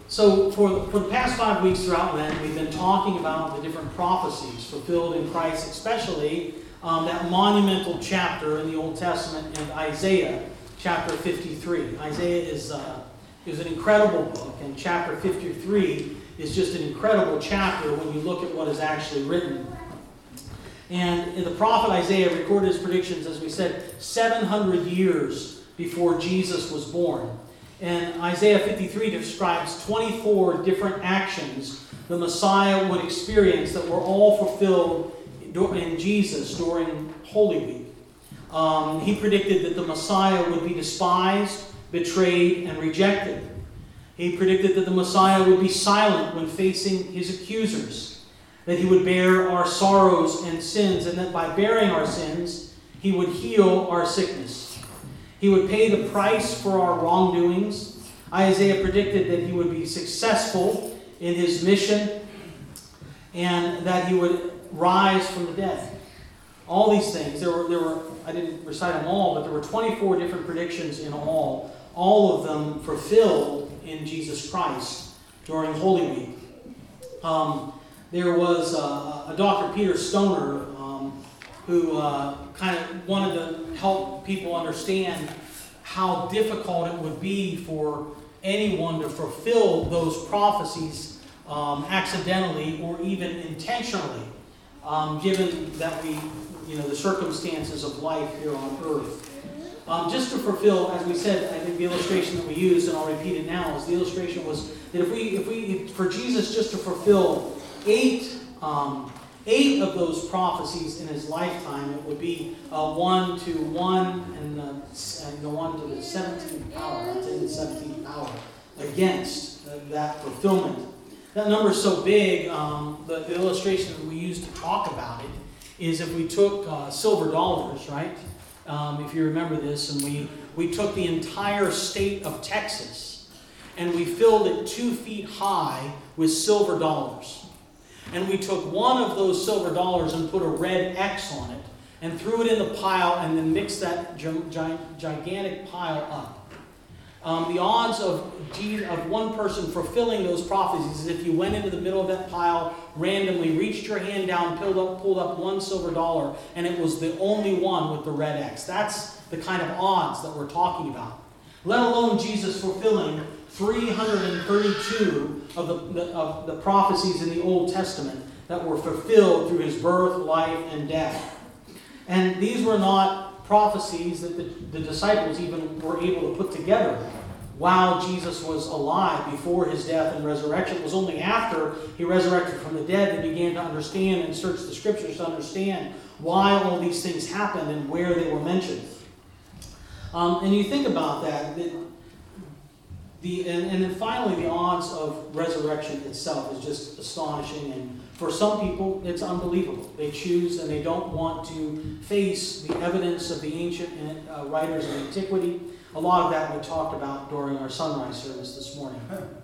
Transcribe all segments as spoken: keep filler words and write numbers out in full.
So for, for the past five weeks throughout Lent, we've been talking about the different prophecies fulfilled in Christ, especially um, that monumental chapter in the Old Testament in Isaiah, chapter fifty-three. Isaiah is, uh, is an incredible book, and chapter fifty-three is just an incredible chapter when you look at what is actually written. And in the prophet Isaiah recorded his predictions, as we said, seven hundred years before Jesus was born. And Isaiah fifty-three describes twenty-four different actions the Messiah would experience that were all fulfilled in Jesus during Holy Week. Um, he predicted that the Messiah would be despised, betrayed, and rejected. He predicted that the Messiah would be silent when facing his accusers, that he would bear our sorrows and sins, and that by bearing our sins, he would heal our sickness. He would pay the price for our wrongdoings. Isaiah predicted that he would be successful in his mission and that he would rise from the dead. All these things, there were, there were, I didn't recite them all, but there were twenty-four different predictions in all, all of them fulfilled in Jesus Christ during Holy Week. Um, there was uh, a Doctor Peter Stoner um, who uh, kind of wanted to help people understand how difficult it would be for anyone to fulfill those prophecies um, accidentally or even intentionally, um, given that we, you know, the circumstances of life here on earth. Um, just to fulfill, as we said, I think the illustration that we used, and I'll repeat it now, is the illustration was that if we, if we, for Jesus just to fulfill eight um, Eight of those prophecies in his lifetime, it would be uh, one to one and, uh, and the one to the seventeenth power, that's in the seventeenth power, against uh, that fulfillment. That number is so big, um, the, the illustration that we use to talk about it is if we took uh, silver dollars, right? Um, if you remember this, and we, we took the entire state of Texas and we filled it two feet high with silver dollars. And we took one of those silver dollars and put a red X on it and threw it in the pile and then mixed that gi- gigantic pile up. Um, the odds of, of one person fulfilling those prophecies is if you went into the middle of that pile, randomly reached your hand down, pulled up, pulled up one silver dollar, and it was the only one with the red X. That's the kind of odds that we're talking about. Let alone Jesus fulfilling three hundred thirty-two of the, the, of the prophecies in the Old Testament that were fulfilled through his birth, life, and death. And these were not prophecies that the, the disciples even were able to put together while Jesus was alive before his death and resurrection. It was only after he resurrected from the dead they began to understand and search the scriptures to understand why all these things happened and where they were mentioned. Um, and you think about that, that The, and, and then finally, the odds of resurrection itself is just astonishing. And for some people, it's unbelievable. They choose and they don't want to face the evidence of the ancient uh, writers of antiquity. A lot of that we talked about during our sunrise service this morning.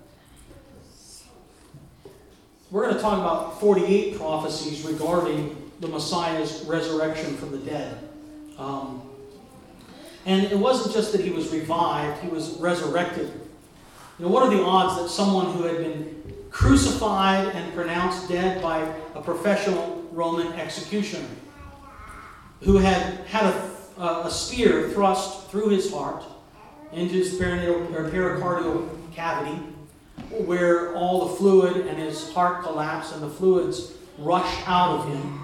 We're going to talk about forty-eight prophecies regarding the Messiah's resurrection from the dead. Um, and it wasn't just that he was revived, he was resurrected. You know, what are the odds that someone who had been crucified and pronounced dead by a professional Roman executioner, who had had a, a spear thrust through his heart into his perinatal, or pericardial cavity, where all the fluid and his heart collapsed and the fluids rushed out of him.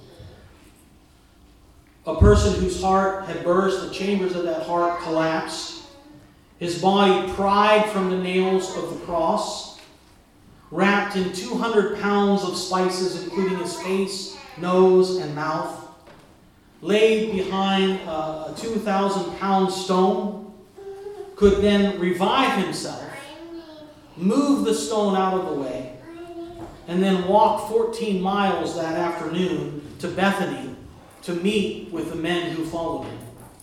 A person whose heart had burst, the chambers of that heart collapsed. His body pried from the nails of the cross, wrapped in two hundred pounds of spices, including his face, nose, and mouth, laid behind a two thousand pound stone, could then revive himself, move the stone out of the way, and then walk fourteen miles that afternoon to Bethany to meet with the men who followed him.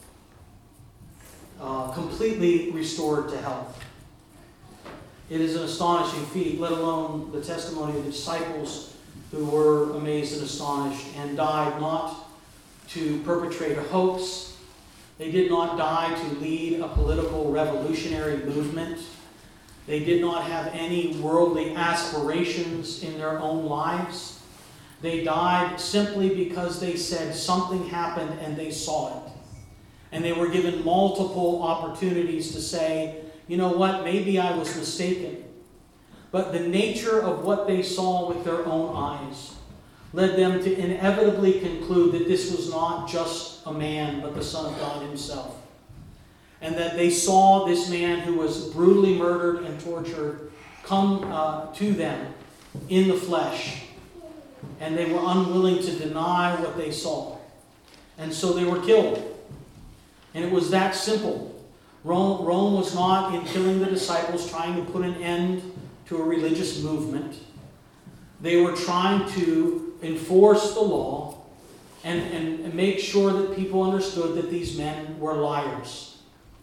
Uh, completely restored to health. It is an astonishing feat, let alone the testimony of the disciples who were amazed and astonished and died not to perpetrate a hoax. They did not die to lead a political revolutionary movement. They did not have any worldly aspirations in their own lives. They died simply because they said something happened and they saw it. And they were given multiple opportunities to say, you know what, maybe I was mistaken. But the nature of what they saw with their own eyes led them to inevitably conclude that this was not just a man, but the Son of God himself. And that they saw this man who was brutally murdered and tortured come uh, to them in the flesh. And they were unwilling to deny what they saw. And so they were killed. And it was that simple. Rome, Rome was not, in killing the disciples, trying to put an end to a religious movement. They were trying to enforce the law and, and, and make sure that people understood that these men were liars.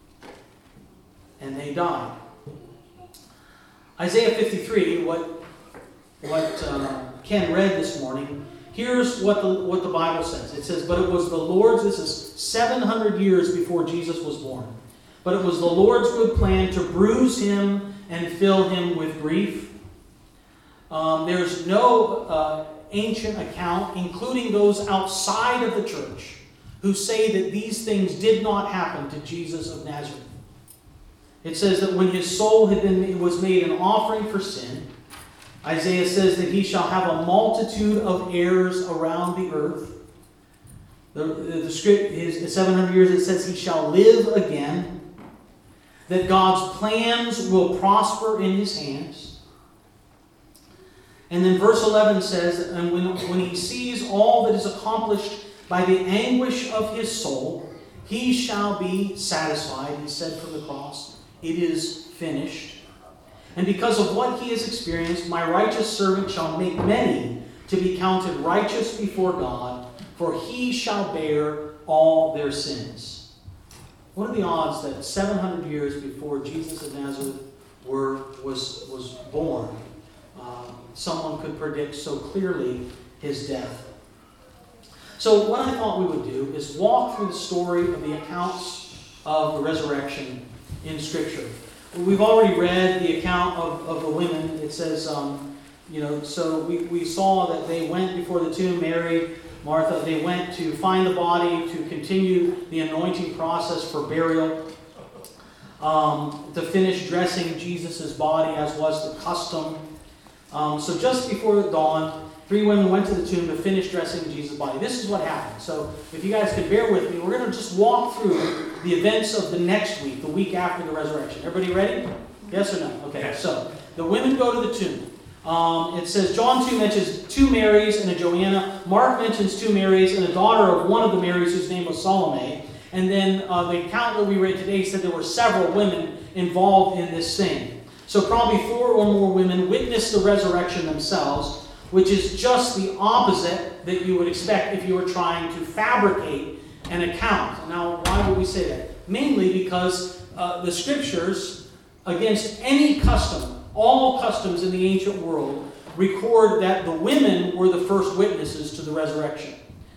And they died. Isaiah fifty-three, what, what uh, Ken read this morning, here's what the, what the Bible says. It says, but it was the Lord's, this is seven hundred years before Jesus was born. But it was the Lord's good plan to bruise him and fill him with grief. Um, there's no uh, ancient account, including those outside of the church, who say that these things did not happen to Jesus of Nazareth. It says that when his soul had been, it was made an offering for sin, Isaiah says that he shall have a multitude of heirs around the earth. The, the, the script is seven hundred years, it says he shall live again. That God's plans will prosper in his hands. And then verse eleven says, and when, when he sees all that is accomplished by the anguish of his soul, he shall be satisfied. He said from the cross, it is finished. And because of what he has experienced, my righteous servant shall make many to be counted righteous before God, for he shall bear all their sins. What are the odds that seven hundred years before Jesus of Nazareth were, was, was born, uh, someone could predict so clearly his death? So what I thought we would do is walk through the story of the accounts of the resurrection in Scripture. We've already read the account of, of the women. It says, um, you know, so we, we saw that they went before the tomb, Mary, Martha, they went to find the body, to continue the anointing process for burial, um, to finish dressing Jesus' body as was the custom. Um, so just before dawn, three women went to the tomb to finish dressing Jesus' body. This is what happened. So if you guys could bear with me, we're going to just walk through the events of the next week, the week after the resurrection. Everybody ready? Yes or no? Okay, so the women go to the tomb. Um, it says, John two mentions two Marys and a Joanna. Mark mentions two Marys and a daughter of one of the Marys whose name was Salome. And then uh, the account that we read today said there were several women involved in this thing. So probably four or more women witnessed the resurrection themselves, which is just the opposite that you would expect if you were trying to fabricate an account. Now, why would we say that? Mainly because uh, the Scriptures, against any custom, all customs in the ancient world, record that the women were the first witnesses to the resurrection.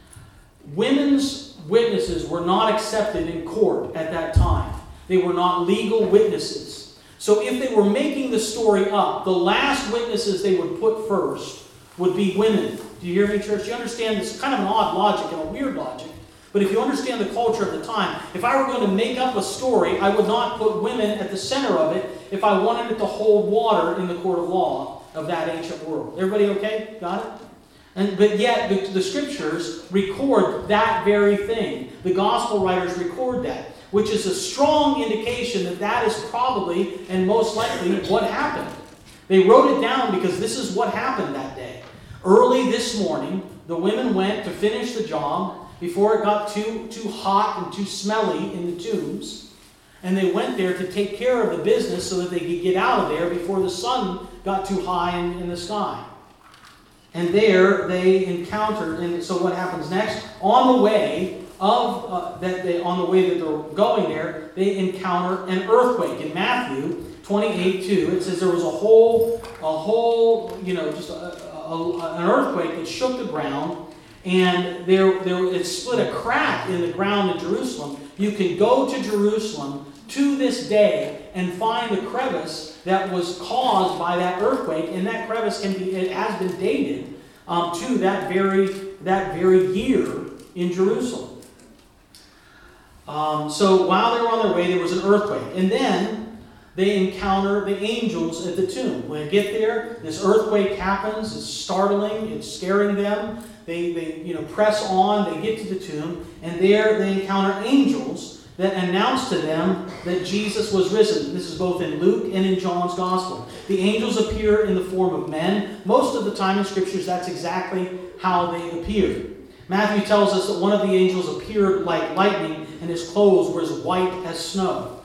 Women's witnesses were not accepted in court at that time. They were not legal witnesses. So if they were making the story up, the last witnesses they would put first would be women. Do you hear me, church? You understand this? Kind of an odd logic and a weird logic. But if you understand the culture of the time, if I were going to make up a story, I would not put women at the center of it if I wanted it to hold water in the court of law of that ancient world. Everybody okay? Got it? And, but yet, the, the Scriptures record that very thing. The Gospel writers record that, which is a strong indication that that is probably and most likely what happened. They wrote it down because this is what happened that day. Early this morning, the women went to finish the job before it got too, too hot and too smelly in the tombs. And they went there to take care of the business so that they could get out of there before the sun got too high in, in the sky. And there they encountered, and so what happens next? On the way of uh, that they on the way that they're going there, they encounter an earthquake. In Matthew twenty-eight two, it says there was a whole, a whole, you know, just a, a, an earthquake that shook the ground. And there, there, it split a crack in the ground in Jerusalem. You can go to Jerusalem to this day and find the crevice that was caused by that earthquake, and that crevice can be, it has been dated um, to that very, that very year in Jerusalem. Um, so while they were on their way, there was an earthquake. And then they encounter the angels at the tomb. When they get there, this earthquake happens. It's startling. It's scaring them. They, they you know, press on. They get to the tomb. And there they encounter angels that announce to them that Jesus was risen. This is both in Luke and in John's Gospel. The angels appear in the form of men. Most of the time in Scriptures, that's exactly how they appear. Matthew tells us that one of the angels appeared like lightning, and his clothes were as white as snow.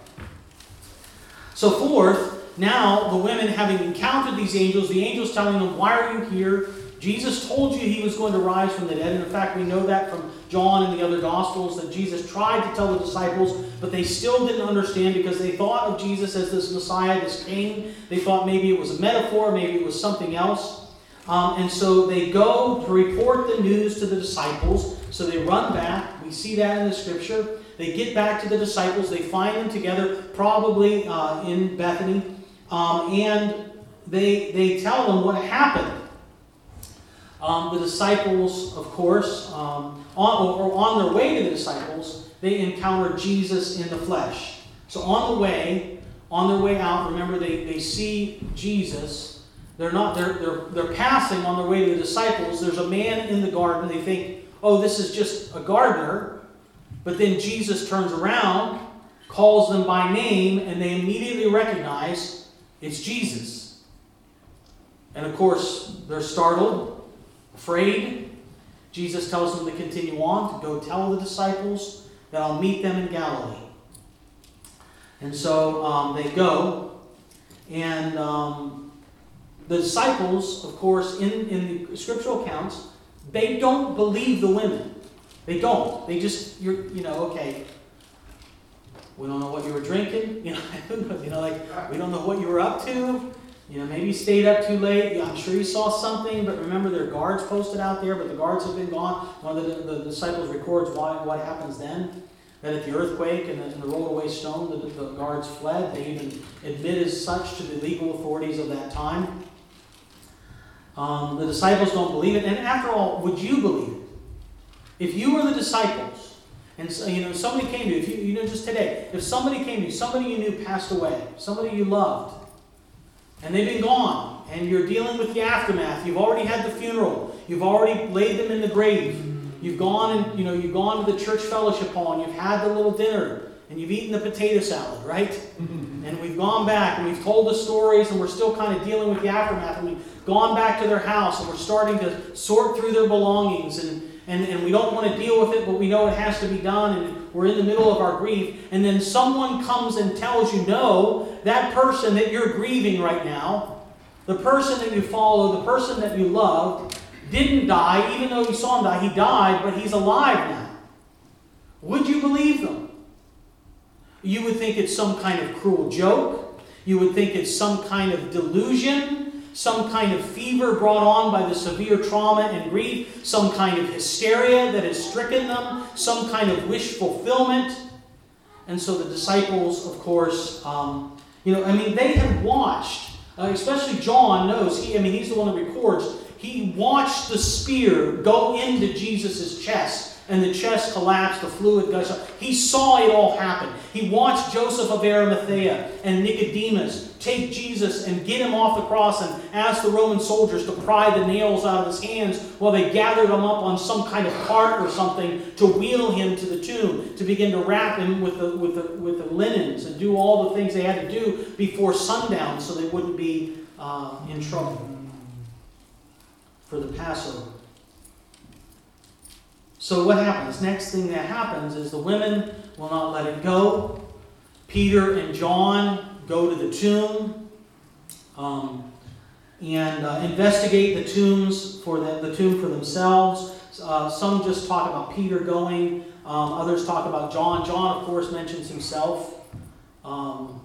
So forth, now the women having encountered these angels, the angels telling them, why are you here? Jesus told you he was going to rise from the dead. And in fact, we know that from John and the other Gospels, that Jesus tried to tell the disciples, but they still didn't understand because they thought of Jesus as this Messiah, this King. They thought maybe it was a metaphor, maybe it was something else. Um, and so they go to report the news to the disciples. So they run back. We see that in the Scripture. They get back to the disciples. They find them together, probably uh, in Bethany. Um, and they, they tell them what happened. Um, the disciples, of course, um, on, or on their way to the disciples, they encounter Jesus in the flesh. So on the way, on their way out, remember they, they see Jesus. They're not. They're they're they're passing on their way to the disciples. There's a man in the garden. They think, oh, this is just a gardener. But then Jesus turns around, calls them by name, and they immediately recognize it's Jesus. And of course, they're startled, afraid. Jesus tells them to continue on, to go tell the disciples that I'll meet them in Galilee. And so um, they go, and um, the disciples, of course, in, in the scriptural accounts, they don't believe the women. They don't. They just, you're, you know, okay, we don't know what you were drinking. You know, you know, like, we don't know what you were up to. You know, maybe you stayed up too late. Yeah, I'm sure you saw something, but remember there are guards posted out there, but the guards have been gone. One of the, the, the disciples records why, what happens then. That at the earthquake and the, and the rolled away stone, the, the guards fled. They even admit as such to the legal authorities of that time. Um, the disciples don't believe it. And after all, would you believe it? If you were the disciples, and so, you know, somebody came to you, if you, you know, just today, if somebody came to you, somebody you knew passed away, somebody you loved, and they've been gone, and you're dealing with the aftermath. You've already had the funeral. You've already laid them in the grave. You've gone and you know you've gone to the church fellowship hall, and you've had the little dinner, and you've eaten the potato salad, right? And we've gone back, and we've told the stories, and we're still kind of dealing with the aftermath. And we've gone back to their house, and we're starting to sort through their belongings, and and, and we don't want to deal with it, but we know it has to be done, and we're in the middle of our grief. And then someone comes and tells you, no, that person that you're grieving right now, the person that you follow, the person that you loved, didn't die, even though you saw him die. He died, but he's alive now. Would you believe them? You would think it's some kind of cruel joke. You would think it's some kind of delusion, some kind of fever brought on by the severe trauma and grief, some kind of hysteria that has stricken them, some kind of wish fulfillment. And so the disciples, of course, um, you know, I mean, they have watched, uh, especially John knows, he, I mean, he's the one that records, he watched the spear go into Jesus' chest, and the chest collapsed, the fluid gushed out. He saw it all happen. He watched Joseph of Arimathea and Nicodemus take Jesus and get him off the cross and ask the Roman soldiers to pry the nails out of his hands while they gathered him up on some kind of cart or something to wheel him to the tomb, to begin to wrap him with the, with the, with the linens and do all the things they had to do before sundown so they wouldn't be uh, in trouble for the Passover. So what happens? Next thing that happens is the women will not let it go. Peter and John go to the tomb um, and uh, investigate the tombs for the, the tomb for themselves. Uh, some just talk about Peter going. Um, others talk about John. John, of course, mentions himself. Um,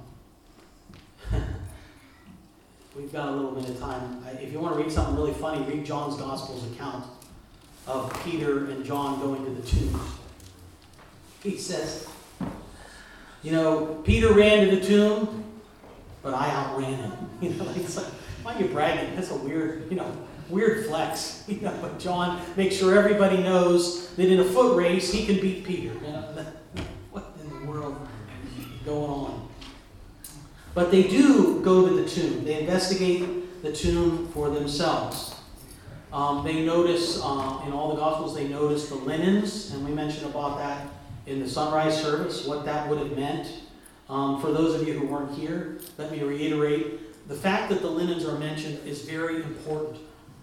we've got a little bit of time. If you want to read something really funny, read John's Gospel's account of Peter and John going to the tomb. He says, You know, Peter ran to the tomb, but I outran him. You know, like, it's like, why are you bragging? That's a weird, you know, weird flex. You know, but John makes sure everybody knows that in a foot race, he can beat Peter. You know, what in the world is going on? But they do go to the tomb. They investigate the tomb for themselves. Um, they notice, uh, in all the Gospels, they notice the linens, and we mentioned about that in the sunrise service, what that would have meant. Um, for those of you who weren't here, let me reiterate, the fact that the linens are mentioned is very important.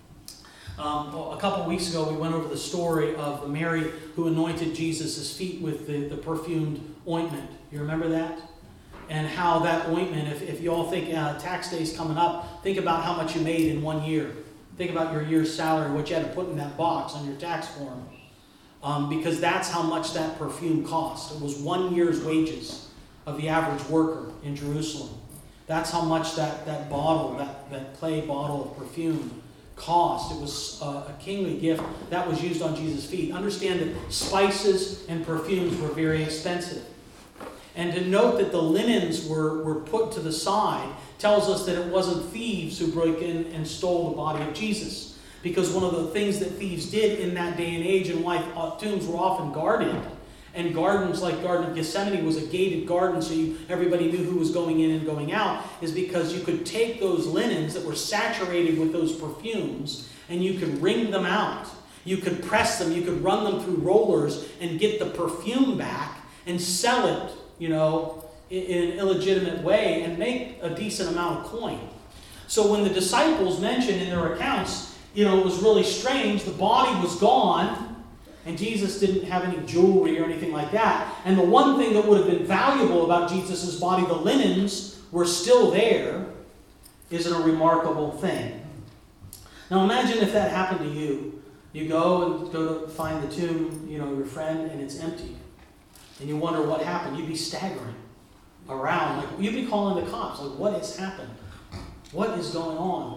Um, a couple weeks ago, we went over the story of Mary who anointed Jesus' feet with the, the perfumed ointment. You remember that? And how that ointment, if, if you all think uh, tax day is coming up, think about how much you made in one year. Think about your year's salary, what you had to put in that box on your tax form. Um, because that's how much that perfume cost. It was one year's wages of the average worker in Jerusalem. That's how much that, that bottle, that, that clay bottle of perfume cost. It was uh, a kingly gift that was used on Jesus' feet. Understand that spices and perfumes were very expensive. And to note that the linens were, were put to the side tells us that it wasn't thieves who broke in and stole the body of Jesus. Because one of the things that thieves did in that day and age, and why tombs were often guarded, and gardens like Garden of Gethsemane was a gated garden so you, everybody knew who was going in and going out, is because you could take those linens that were saturated with those perfumes and you could wring them out. You could press them, you could run them through rollers and get the perfume back and sell it, you know, in, in an illegitimate way and make a decent amount of coin. So when the disciples mentioned in their accounts, you know, it was really strange. The body was gone, and Jesus didn't have any jewelry or anything like that. And the one thing that would have been valuable about Jesus' body, the linens, were still there, isn't a remarkable thing. Now imagine if that happened to you. You go and go to find the tomb, you know, your friend, and it's empty. And you wonder what happened. You'd be staggering around. Like, you'd be calling the cops. Like, what has happened? What is going on?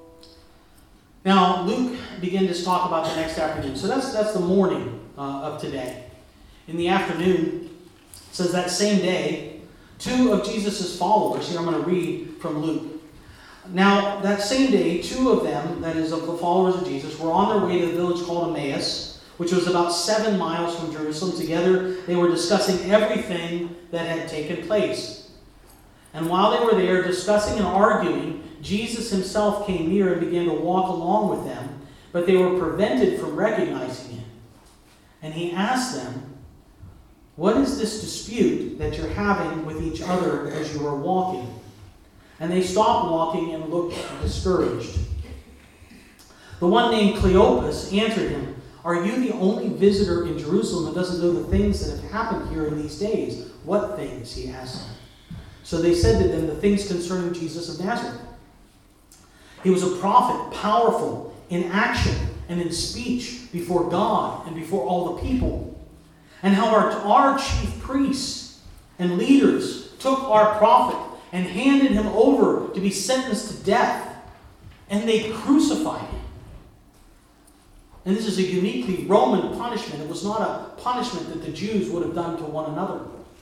Now, Luke began to talk about the next afternoon. So that's that's the morning uh, of today. In the afternoon, it says that same day, two of Jesus' followers, here I'm going to read from Luke. Now, that same day, two of them, that is of the followers of Jesus, were on their way to the village called Emmaus, which was about seven miles from Jerusalem. Together, they were discussing everything that had taken place. And while they were there discussing and arguing, Jesus himself came near and began to walk along with them, but they were prevented from recognizing him. And he asked them, "What is this dispute that you're having with each other as you are walking?" And they stopped walking and looked discouraged. The one named Cleopas answered him, "Are you the only visitor in Jerusalem that doesn't know the things that have happened here in these days?" "What things?" he asked them. So they said to them, "The things concerning Jesus of Nazareth. He was a prophet, powerful in action and in speech before God and before all the people. And how our, our chief priests and leaders took our prophet and handed him over to be sentenced to death. And they crucified him." And this is a uniquely Roman punishment. It was not a punishment that the Jews would have done to one another.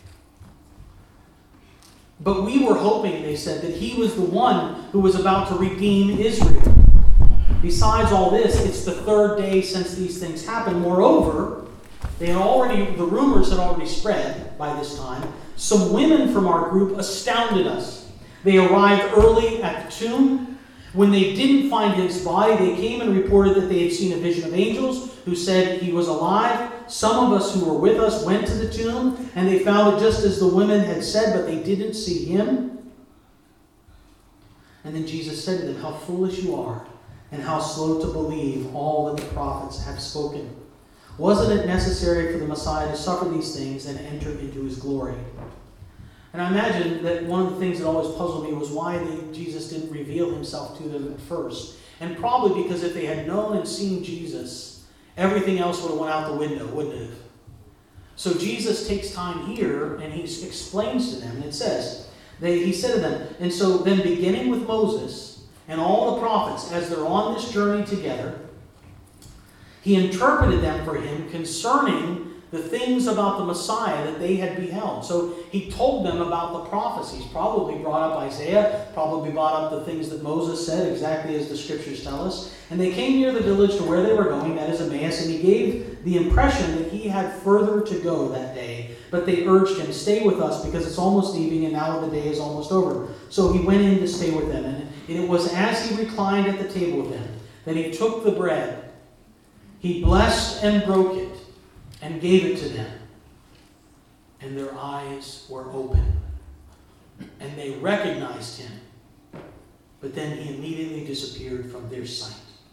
"But we were hoping," they said, "that he was the one who was about to redeem Israel. Besides all this, it's the third day since these things happened. Moreover, they had already, the rumors had already spread by this time. Some women from our group astounded us. They arrived early at the tomb. When they didn't find his body, they came and reported that they had seen a vision of angels who said he was alive. Some of us who were with us went to the tomb, and they found it just as the women had said, but they didn't see him." And then Jesus said to them, "How foolish you are, and how slow to believe all that the prophets have spoken. Wasn't it necessary for the Messiah to suffer these things and enter into his glory?" And I imagine that one of the things that always puzzled me was why they, Jesus didn't reveal himself to them at first. And probably because if they had known and seen Jesus, everything else would have went out the window, wouldn't it? So Jesus takes time here and he explains to them. And it says, they, he said to them, and so then beginning with Moses and all the prophets, as they're on this journey together, he interpreted them for him concerning the the things about the Messiah that they had beheld. So he told them about the prophecies, probably brought up Isaiah, probably brought up the things that Moses said, exactly as the scriptures tell us. And they came near the village to where they were going, that is Emmaus, and he gave the impression that he had further to go that day. But they urged him, stay with us, because it's almost evening, and now the day is almost over. So he went in to stay with them. And it was as he reclined at the table with them that he took the bread. He blessed and broke it, and gave it to them. And their eyes were open. And they recognized him. But then he immediately disappeared from their sight.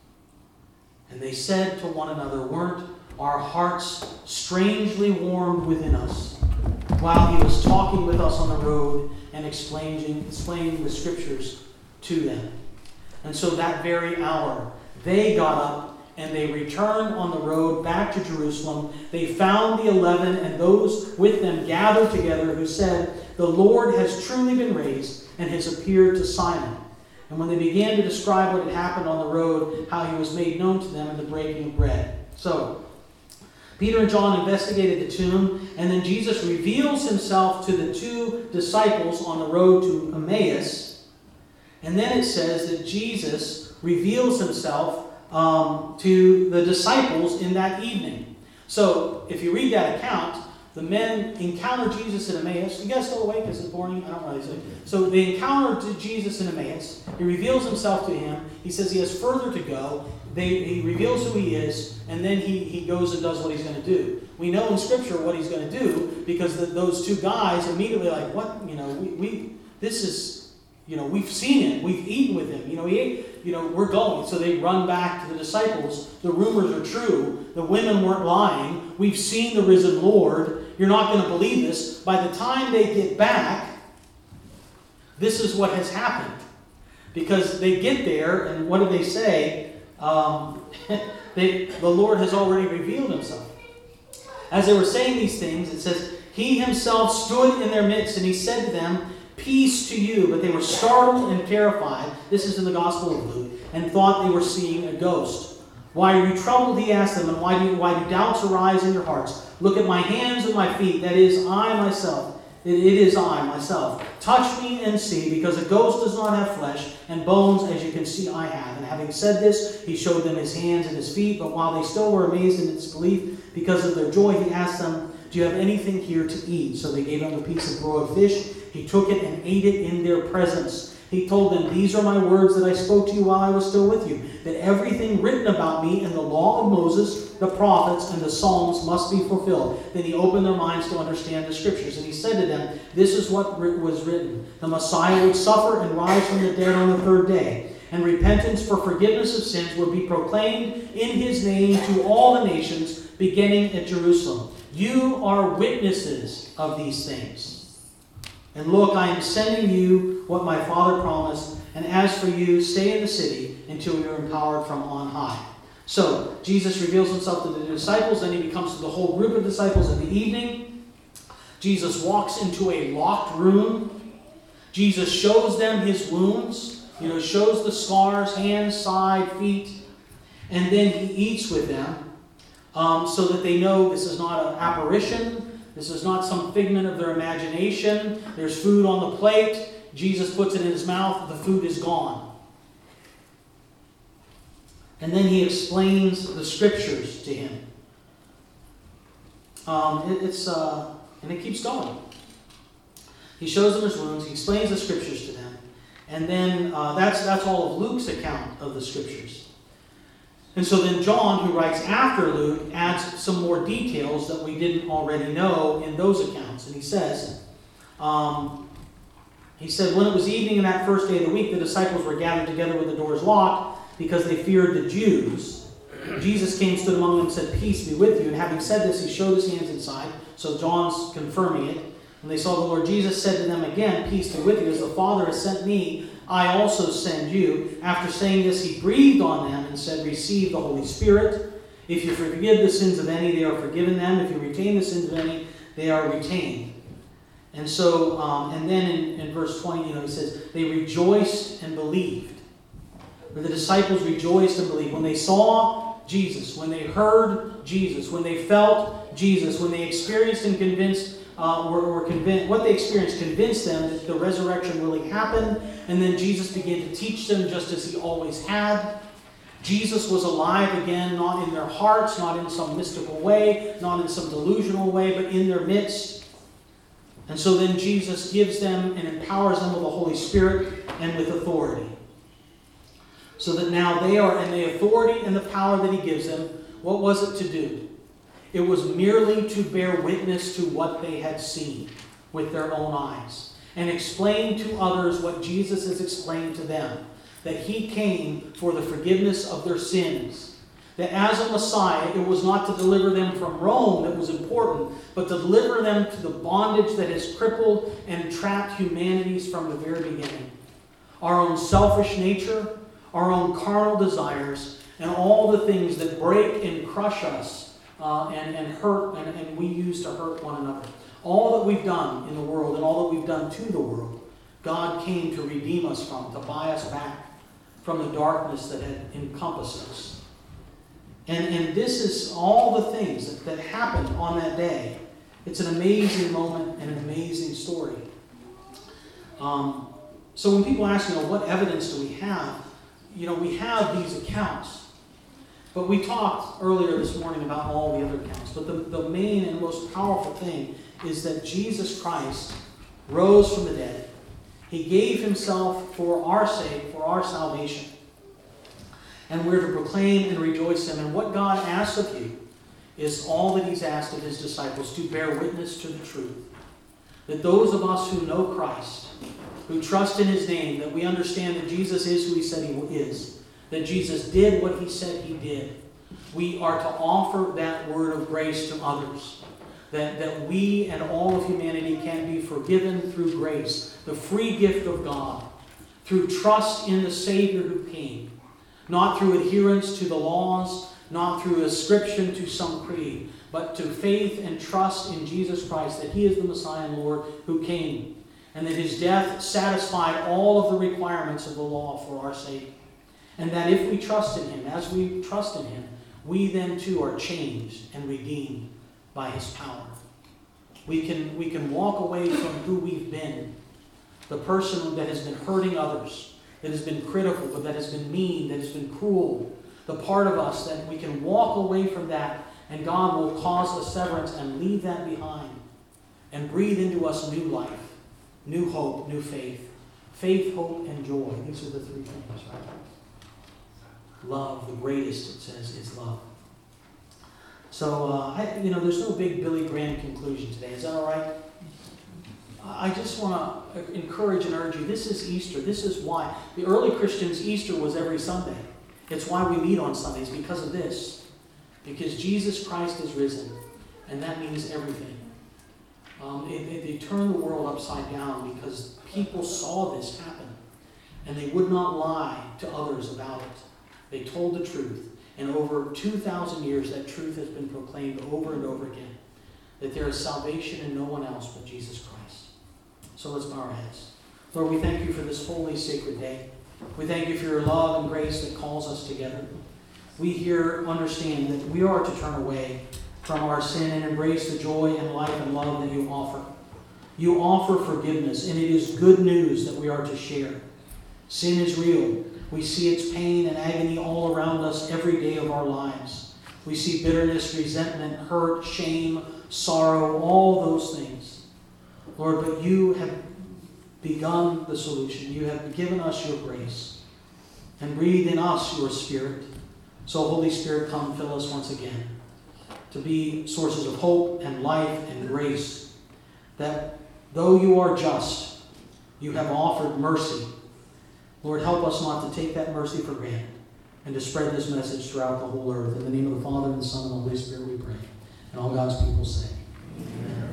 And they said to one another, weren't our hearts strangely warmed within us while he was talking with us on the road and explaining, explaining the scriptures to them? And so that very hour, they got up and they returned on the road back to Jerusalem. They found the eleven and those with them gathered together who said, the Lord has truly been raised and has appeared to Simon. And when they began to describe what had happened on the road, how he was made known to them in the breaking of bread. So, Peter and John investigated the tomb, and then Jesus reveals himself to the two disciples on the road to Emmaus. And then it says that Jesus reveals himself um, to the disciples in that evening. So, if you read that account, the men encounter Jesus in Emmaus. You guys still awake? Is it boring? I don't really say. So they encounter Jesus in Emmaus. He reveals himself to him. He says he has further to go. They, he reveals who he is, and then he, he goes and does what he's going to do. We know in Scripture what he's going to do because the, those two guys immediately like, what? You know, we, we this is, you know, we've seen him. We've eaten with him. You know, he ate, you know, we're going. So they run back to the disciples. The rumors are true. The women weren't lying. We've seen the risen Lord. You're not going to believe this. By the time they get back, this is what has happened. Because they get there, and what do they say? Um, they, the Lord has already revealed himself. As they were saying these things, it says, he himself stood in their midst, and he said to them, peace to you. But they were startled and terrified. This is in the Gospel of Luke. And thought they were seeing a ghost. Why are you troubled, he asked them, and why do, you, why do doubts arise in your hearts? Look at my hands and my feet, that is I myself. It, it is I myself. Touch me and see, because a ghost does not have flesh and bones, as you can see I have. And having said this, he showed them his hands and his feet, but while they still were amazed in disbelief because of their joy, he asked them, do you have anything here to eat? So they gave him a piece of broiled fish. He took it and ate it in their presence. He told them, these are my words that I spoke to you while I was still with you, that everything written about me in the law of Moses, the prophets, and the Psalms must be fulfilled. Then he opened their minds to understand the Scriptures. And he said to them, this is what was written. The Messiah would suffer and rise from the dead on the third day. And repentance for forgiveness of sins would be proclaimed in his name to all the nations, beginning at Jerusalem. You are witnesses of these things. And look, I am sending you what my Father promised. And as for you, stay in the city until you are empowered from on high. So, Jesus reveals himself to the disciples, then he becomes to the whole group of disciples in the evening. Jesus walks into a locked room. Jesus shows them his wounds. You know, shows the scars, hands, side, feet. And then he eats with them um, so that they know this is not an apparition. This is not some figment of their imagination. There's food on the plate. Jesus puts it in his mouth. The food is gone. And then he explains the Scriptures to him. Um, it, it's uh, and it keeps going. He shows them his wounds. He explains the Scriptures to them. And then uh, that's, that's all of Luke's account of the Scriptures. And so then John, who writes after Luke, adds some more details that we didn't already know in those accounts. And he says, um, he said, when it was evening in that first day of the week, the disciples were gathered together with the doors locked because they feared the Jews. Jesus came, stood among them, and said, peace be with you. And having said this, he showed his hands inside. So John's confirming it. When they saw the Lord Jesus, said to them again, peace be with you. As the Father has sent me, I also send you. After saying this, he breathed on them and said, receive the Holy Spirit. If you forgive the sins of any, they are forgiven them. If you retain the sins of any, they are retained. And so, um, and then in, in verse twenty, you know, he says, they rejoiced and believed. Or the disciples rejoiced and believed. When they saw Jesus, when they heard Jesus, when they felt Jesus, when they experienced and convinced, uh, were, were convinced, what they experienced convinced them that the resurrection really happened, and then Jesus began to teach them just as he always had. Jesus was alive again, not in their hearts, not in some mystical way, not in some delusional way, but in their midst. And so then Jesus gives them and empowers them with the Holy Spirit and with authority. So that now they are in the authority and the power that he gives them. What was it to do? It was merely to bear witness to what they had seen with their own eyes and explain to others what Jesus has explained to them, that he came for the forgiveness of their sins. That as a Messiah, it was not to deliver them from Rome that was important, but to deliver them to the bondage that has crippled and trapped humanities from the very beginning. Our own selfish nature, our own carnal desires, and all the things that break and crush us uh, and, and hurt, and, and we use to hurt one another. All that we've done in the world and all that we've done to the world, God came to redeem us from, to buy us back from the darkness that had encompassed us. And, and this is all the things that, that happened on that day. It's an amazing moment and an amazing story. Um, so when people ask, you know, what evidence do we have? You know, we have these accounts. But we talked earlier this morning about all the other accounts. But the, the main and most powerful thing is that Jesus Christ rose from the dead. He gave himself for our sake, for our salvation. And we're to proclaim and rejoice him. And what God asks of you is all that he's asked of his disciples, to bear witness to the truth. That those of us who know Christ, who trust in his name, that we understand that Jesus is who he said he is, that Jesus did what he said he did, we are to offer that word of grace to others. That, that we and all of humanity can be forgiven through grace, the free gift of God, through trust in the Savior who came, not through adherence to the laws, not through ascription to some creed, but to faith and trust in Jesus Christ, that he is the Messiah and Lord who came, and that his death satisfied all of the requirements of the law for our sake. And that if we trust in him, as we trust in him, we then too are changed and redeemed by his power. We can, we can walk away from who we've been, the person that has been hurting others, that has been critical, that has been mean, that has been cruel, the part of us that we can walk away from that, and God will cause a severance and leave that behind and breathe into us new life, new hope, new faith. Faith, hope, and joy. These are the three things, right? Love, the greatest, it says, is love. So, uh, I, you know, there's no big Billy Graham conclusion today. Is that all right? I just want to encourage and urge you. This is Easter. This is why. The early Christians, Easter was every Sunday. It's why we meet on Sundays, because of this. Because Jesus Christ is risen. And that means everything. Um, it, it, they turned the world upside down because people saw this happen. And they would not lie to others about it. They told the truth. And over two thousand years, that truth has been proclaimed over and over again. That there is salvation in no one else but Jesus Christ. So let's bow our heads. Lord, we thank you for this holy, sacred day. We thank you for your love and grace that calls us together. We here understand that we are to turn away from our sin and embrace the joy and life and love that you offer. You offer forgiveness, and it is good news that we are to share. Sin is real. We see its pain and agony all around us every day of our lives. We see bitterness, resentment, hurt, shame, sorrow, all those things. Lord, but you have begun the solution. You have given us your grace and breathed in us your Spirit. So, Holy Spirit, come fill us once again to be sources of hope and life and grace. That though you are just, you have offered mercy. Lord, help us not to take that mercy for granted and to spread this message throughout the whole earth. In the name of the Father, and the Son, and the Holy Spirit we pray. And all God's people say, Amen.